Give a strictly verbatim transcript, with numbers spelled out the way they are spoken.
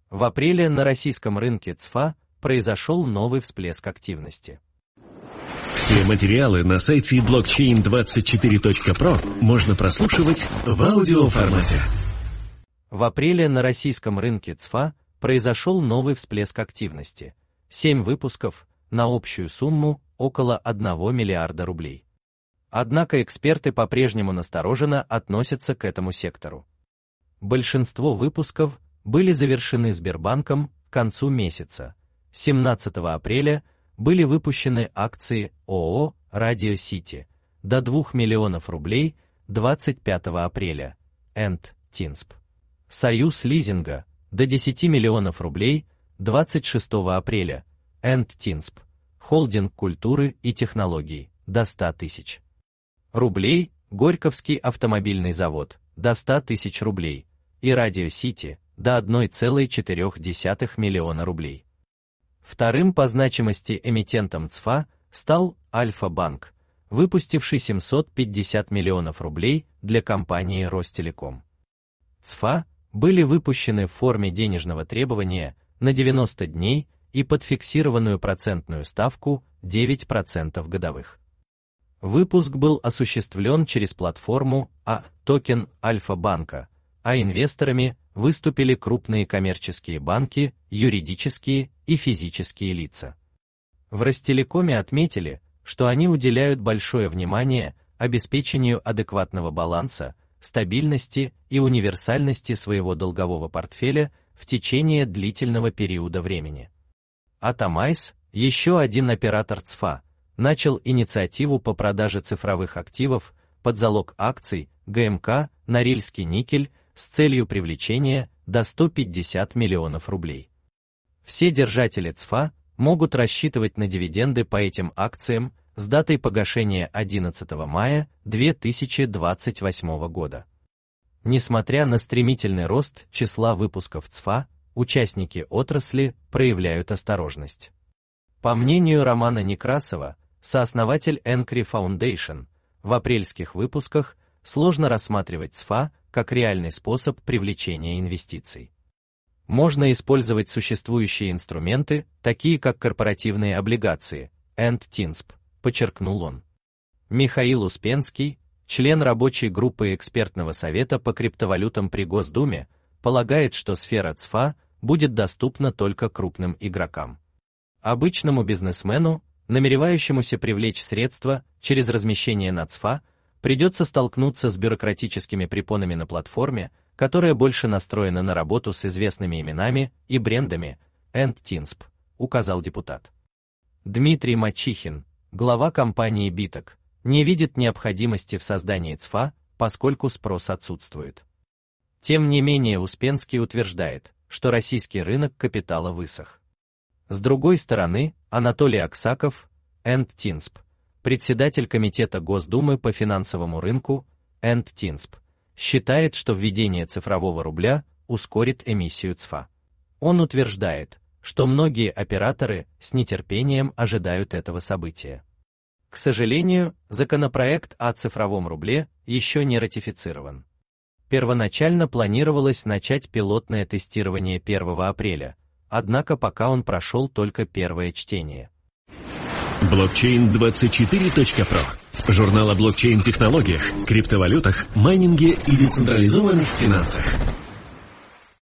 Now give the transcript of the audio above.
В апреле на российском рынке ЦФА произошел новый всплеск активности. Все материалы на сайте блокчейн двадцать четыре точка про можно прослушивать в аудиоформате. В апреле на российском рынке ЦФА произошел новый всплеск активности. Семь выпусков на общую сумму около одного миллиарда рублей. Однако эксперты по-прежнему настороженно относятся к этому сектору. Большинство выпусков были завершены Сбербанком к концу месяца. семнадцатого апреля были выпущены акции ООО «Радио Сити» до двух миллионов рублей, двадцать пятого апреля, Энд Тинсп. Союз лизинга до десяти миллионов рублей, двадцать шестого апреля, Энд Тинсп. Холдинг культуры и технологий до ста тысяч рублей, Горьковский автомобильный завод до ста тысяч рублей и Радио Сити до одной целой четырёх десятых миллиона рублей. Вторым по значимости эмитентом ЦФА стал Альфа-банк, выпустивший семьсот пятьдесят миллионов рублей для компании Ростелеком. ЦФА были выпущены в форме денежного требования на девяносто дней и под фиксированную процентную ставку девять процентов годовых. Выпуск был осуществлен через платформу А токен Альфа-банка, а инвесторами выступили крупные коммерческие банки, юридические и физические лица. В Ростелекоме отметили, что они уделяют большое внимание обеспечению адекватного баланса, стабильности и универсальности своего долгового портфеля в течение длительного периода времени. Атомайс, еще один оператор ЦФА, начал инициативу по продаже цифровых активов под залог акций ГМК «Норильский никель» с целью привлечения до ста пятидесяти миллионов рублей. Все держатели ЦФА могут рассчитывать на дивиденды по этим акциям с датой погашения одиннадцатого мая две тысячи двадцать восьмого года. Несмотря на стремительный рост числа выпусков ЦФА, участники отрасли проявляют осторожность. По мнению Романа Некрасова, сооснователь Encri Foundation, в апрельских выпусках сложно рассматривать ЦФА как реальный способ привлечения инвестиций. Можно использовать существующие инструменты, такие как корпоративные облигации, Энд Тинсп, подчеркнул он. Михаил Успенский, член рабочей группы экспертного совета по криптовалютам при Госдуме, полагает, что сфера ЦФА будет доступна только крупным игрокам. Обычному бизнесмену, намеревающемуся привлечь средства через размещение на ЦФА, придется столкнуться с бюрократическими препонами на платформе, которая больше настроена на работу с известными именами и брендами, Энд Тинсп, указал депутат. Дмитрий Мачихин, глава компании Биток, не видит необходимости в создании ЦФА, поскольку спрос отсутствует. Тем не менее Успенский утверждает, что российский рынок капитала высох. С другой стороны, Анатолий Аксаков, Энд Тинсп, председатель Комитета Госдумы по финансовому рынку, Энд Тинсп, считает, что введение цифрового рубля ускорит эмиссию ЦФА. Он утверждает, что многие операторы с нетерпением ожидают этого события. К сожалению, законопроект о цифровом рубле еще не ратифицирован. Первоначально планировалось начать пилотное тестирование первого апреля, однако пока он прошел только первое чтение. блокчейн двадцать четыре точка про. Журнал о блокчейн-технологиях, криптовалютах, майнинге и децентрализованных финансах.